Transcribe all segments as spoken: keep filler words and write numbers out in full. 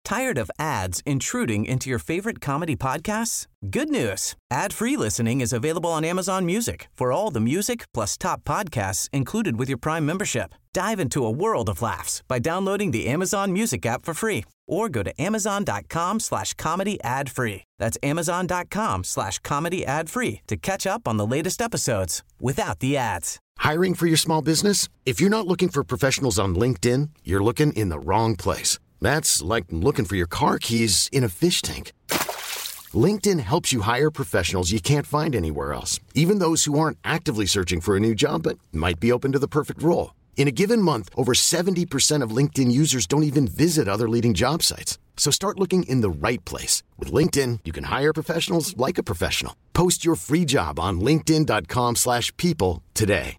Tired of ads intruding into your favorite comedy podcasts? Good news. Ad-free listening is available on Amazon Music for all the music plus top podcasts included with your Prime membership. Dive into a world of laughs by downloading the Amazon Music app for free or go to amazon.com slash comedy ad-free. That's amazon.com slash comedy ad-free to catch up on the latest episodes without the ads. Hiring for your small business? If you're not looking for professionals on LinkedIn, you're looking in the wrong place. That's like looking for your car keys in a fish tank. LinkedIn helps you hire professionals you can't find anywhere else, even those who aren't actively searching for a new job but might be open to the perfect role. In a given month, over seventy percent of LinkedIn users don't even visit other leading job sites. So start looking in the right place. With LinkedIn, you can hire professionals like a professional. Post your free job on linkedin.com slash people today.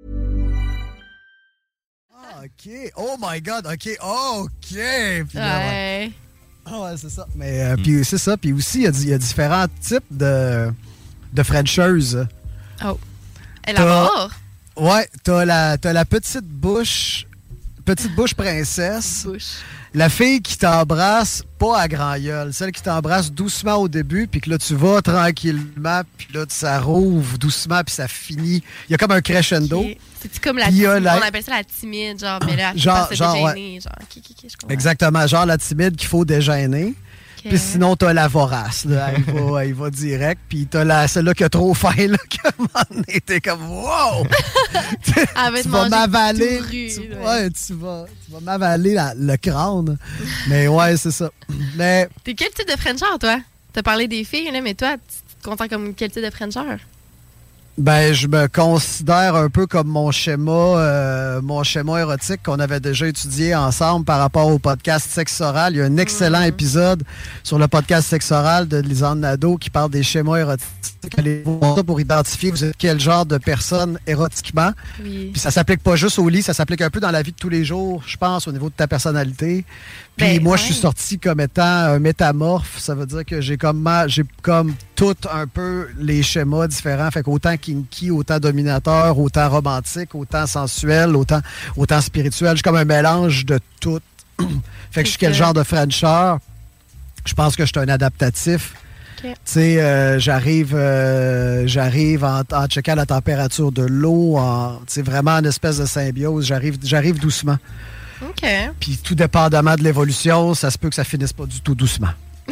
OK. Oh my God. OK. OK. Puis là, Ouais. Ah ouais, c'est ça. Mais euh, puis c'est ça. Puis aussi, il y a, il y a différents types de, de Frencheuses. Oh. Elle a mort. Ouais, t'as la, t'as la petite bouche, petite bouche princesse. Bouche. La fille qui t'embrasse pas à grand gueule, celle qui t'embrasse doucement au début, puis que là, tu vas tranquillement, puis là, ça rouvre doucement, puis ça finit. Il y a comme un crescendo. Okay. C'est comme la, timide, la... On appelle ça la timide, genre, mais là, genre, c'est genre, gênée, ouais. genre. Okay, okay, okay, je comprends. Exactement, genre la timide qu'il faut dégêner. Okay. Puis sinon, t'as la vorace, là. Elle va, elle va direct. Puis t'as la, celle-là qui a trop faim, là, qui à un moment donné, t'es comme, wow! Tu vas m'avaler. Tu, ouais. Ouais, tu vas, tu vas m'avaler la, le crâne. Mais ouais, c'est ça. Mais. T'es quel type de Frencheur, toi? T'as parlé des filles, là, mais toi, tu te considères comme quel type de Frencheur? Ben, je me considère un peu comme mon schéma, euh, mon schéma érotique qu'on avait déjà étudié ensemble par rapport au podcast Sexe Oral. Il y a un excellent mmh. épisode sur le podcast Sexe Oral de Lisanne Nadeau qui parle des schémas érotiques. Allez voir ça pour identifier vous êtes quel genre de personne érotiquement. Oui. Puis ça s'applique pas juste au lit, ça s'applique un peu dans la vie de tous les jours, je pense, au niveau de ta personnalité. Puis ben, moi, ouais. je suis sorti comme étant un métamorphe. Ça veut dire que j'ai comme, j'ai comme tout un peu les schémas différents. Fait qu'autant kinky, autant dominateur, autant romantique, autant sensuel, autant, autant spirituel. Je suis comme un mélange de tout. Fait que je suis quel genre de Frencheur? Je pense que je suis un adaptatif. Okay. Tu sais, euh, j'arrive euh, j'arrive en, en checkant la température de l'eau, en, vraiment en espèce de symbiose. J'arrive, j'arrive doucement. OK. Puis tout dépendamment de l'évolution, ça se peut que ça finisse pas du tout doucement.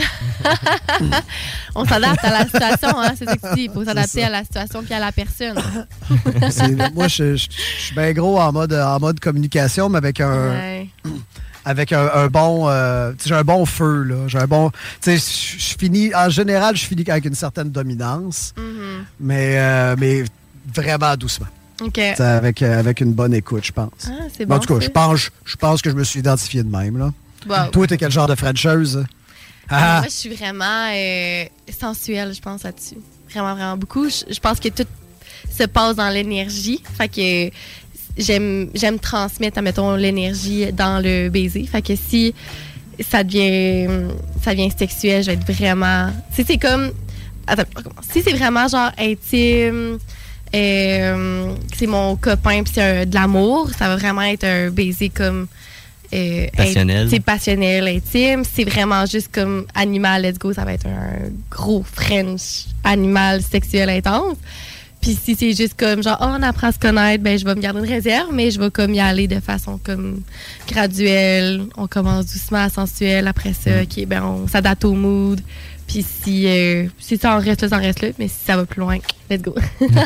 On s'adapte à la situation, hein, c'est ça que tu dis. Il faut s'adapter à la situation puis à la personne. C'est, moi, je, je, je suis bien gros en mode, en mode communication, mais avec un... Ouais. Avec un, un bon... Euh, j'ai un bon feu, là. J'ai un bon... Tu sais, je, je finis... En général, je finis avec une certaine dominance, Mm-hmm. mais, euh, mais vraiment doucement. OK. Avec, euh, avec une bonne écoute, je pense. Ah, c'est bon. En tout cas, je pense, je pense que je me suis identifié de même, là. Wow. Toi, t'es quel genre de Frencheuse? Ah. Moi, je suis vraiment euh, sensuelle, je pense, là-dessus. Vraiment, vraiment beaucoup. Je, je pense que tout se passe dans l'énergie. Fait que j'aime, j'aime transmettre, admettons, l'énergie dans le baiser. Fait que si ça devient, ça devient sexuel, je vais être vraiment... Si c'est comme... Attends, si c'est vraiment genre intime... Euh, c'est mon copain puis c'est un, de l'amour, ça va vraiment être un baiser comme euh, passionnel. C'est passionnel, intime. C'est vraiment juste comme animal, let's go, ça va être un gros French animal sexuel intense. Puis si c'est juste comme genre oh, on apprend à se connaître, ben je vais me garder une réserve, mais je vais comme y aller de façon comme graduelle. On commence doucement à sensuel, après ça, ok, ben on s'adapte au mood. Puis si, euh, si ça en reste là, ça en reste là. Mais si ça va plus loin, let's go.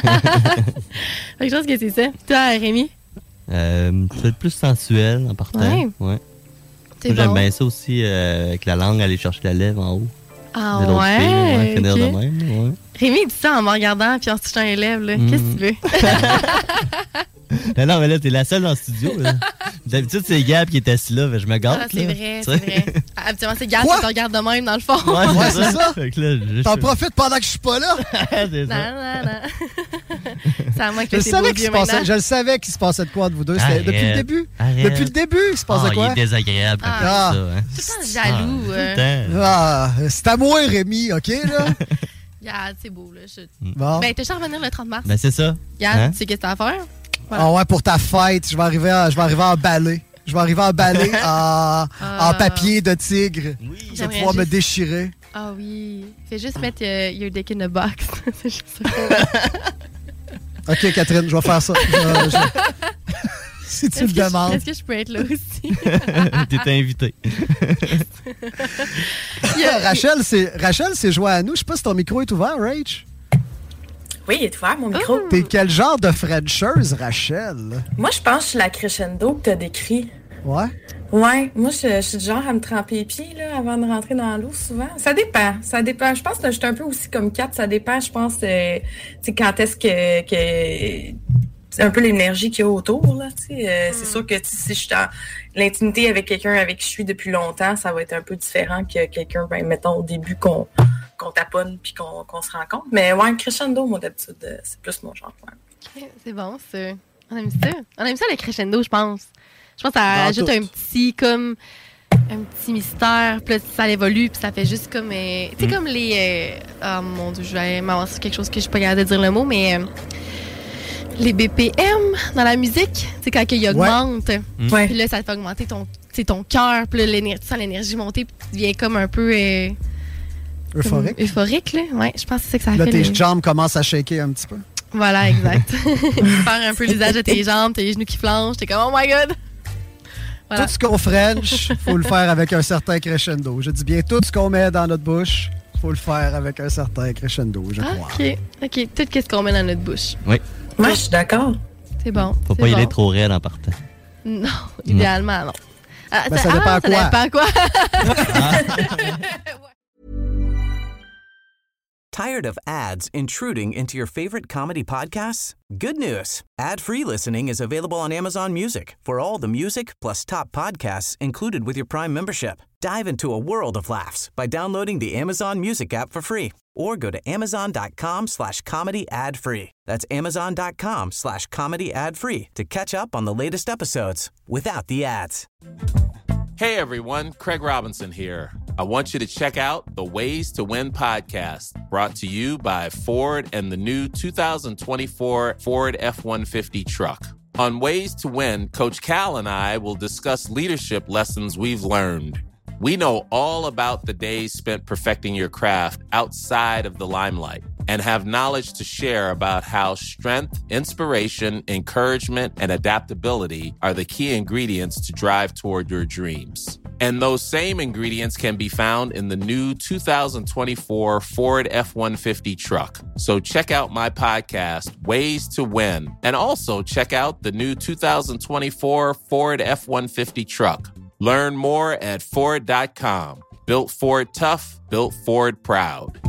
Je pense que c'est ça. Toi, Rémi? Euh, peut-être plus sensuel en partant. Ouais. ouais. C'est Moi, j'aime bon. bien ça aussi, euh, avec la langue, aller chercher la lèvre en haut. Ah de l'autre ouais? fille, ouais, finir Okay. de même. Ouais. Rémi, il dit ça en me regardant puis en se touchant les lèvres. Là. Mm. Qu'est-ce que tu veux? Non, non, mais là, t'es la seule dans le studio. Là. D'habitude, c'est Gab qui est assis là. Je me gâte. Ah, c'est là, vrai, t'sais. c'est vrai. Ah, habituellement, c'est Gab Quoi? qui te regarde de même, dans le fond. Ouais, Ouais, c'est ça. Fait que là, je- T'en je- profites pendant que je suis pas là. c'est Non, ça. non, non. C'est à moi Je que le c'est beau savais qu'il se Dieu passait, maintenant. je le savais qu'il se passait de quoi entre vous deux. C'était Arrête. depuis le début. Arrête. Depuis le début, il se passait Ah, quoi? il est désagréable quand Ah. il fait ça. Hein. Tout le temps jaloux. Ah, euh. tout le temps. Ah, c'est à moi, Rémi, OK, là? Regarde, c'est beau, là. Je... Bon. Ben, t'es cher à revenir le trente mars. Ben, c'est ça. Regarde, Hein? tu sais qu'est-ce que t'as à faire? Voilà. Ah ouais, pour ta fête, je vais arriver à, je vais arriver à emballer. Je vais arriver emballé en, Ah. en papier de tigre. Oui. Je vais J'aimerais pouvoir me juste- déchirer. Ah oui. Fais juste mettre euh, Your Dick in a Box. C'est juste ça. OK, Catherine, je vais faire ça. Je- je- si tu Est-ce me que je- demandes. Est-ce que je peux être là aussi? T'es invité. Rachel, c'est Rachel, c'est joint à nous. Je sais pas si ton micro est ouvert, Rach. Oui, il est ouvert, mon micro. Oh. T'es quel genre de Frencheuse, Rachel? Moi, je pense que je suis la crescendo que tu as décrit. Ouais. Ouais, moi, je, je suis du genre à me tremper les pieds là, avant de rentrer dans l'eau souvent. Ça dépend, ça dépend. Je pense que je suis un peu aussi comme Kat, ça dépend, je pense, euh, tu sais, quand est-ce que... que c'est un peu l'énergie qu'il y a autour, là, tu sais. Euh, C'est sûr que si je suis dans l'intimité avec quelqu'un avec qui je suis depuis longtemps, ça va être un peu différent que quelqu'un, ben, mettons, au début qu'on qu'on taponne puis qu'on qu'on se rencontre. Mais ouais, crescendo, moi, d'habitude, euh, c'est plus mon genre. Ouais. Ok, c'est bon, ça. On aime ça. On aime ça, le crescendo, je pense. Je pense que ça Dans ajoute tout. un petit, comme, un petit mystère. Puis là, ça évolue, puis ça fait juste comme... euh, tu sais, Mm. comme les... euh, oh mon Dieu, je vais m'avancer sur quelque chose que je suis pas capable de dire le mot, mais... euh, les B P M dans la musique, c'est quand ils augmentent. Mm. Ouais. Puis là, ça te fait augmenter ton, tu sais, ton cœur. Puis là, l'éner- tu sens l'énergie monter, puis tu deviens comme un peu... euh, comme Euphorique. euphorique, là. Ouais, je pense que c'est ça que ça Là, fait. tes le- jambes commencent à shaker un petit peu. Voilà, exact. Faire un peu l'usage de tes jambes, tes genoux qui flanchent. T'es comme, oh my god! Voilà. Tout ce qu'on French, faut le faire avec un certain crescendo. Je dis bien, tout ce qu'on met dans notre bouche, faut le faire avec un certain crescendo, je crois. OK. OK. Tout ce qu'on met dans notre bouche. Moi, je suis d'accord. C'est bon. Faut c'est pas y bon. aller trop raide en partant. Non, idéalement, non. Ah, Ben, ça dépend ah, à quoi. Ça dépend à quoi. Tired of ads intruding into your favorite comedy podcasts? Good news. Ad-free listening is available on Amazon Music for all the music plus top podcasts included with your Prime membership. Dive into a world of laughs by downloading the Amazon Music app for free or go to amazon.com slash comedy ad free. That's amazon.com slash comedy ad free to catch up on the latest episodes without the ads. Hey everyone, Craig Robinson here. I want you to check out the Ways to Win podcast, brought to you by Ford and the new two thousand twenty-four Ford F one fifty truck. On Ways to Win, Coach Cal and I will discuss leadership lessons we've learned. We know all about the days spent perfecting your craft outside of the limelight and have knowledge to share about how strength, inspiration, encouragement, and adaptability are the key ingredients to drive toward your dreams. And those same ingredients can be found in the new two thousand twenty-four Ford F one fifty truck. So check out my podcast, Ways to Win, and also check out the new two thousand twenty-four Ford F one fifty truck. Learn more at Ford dot com. Built Ford tough, built Ford proud.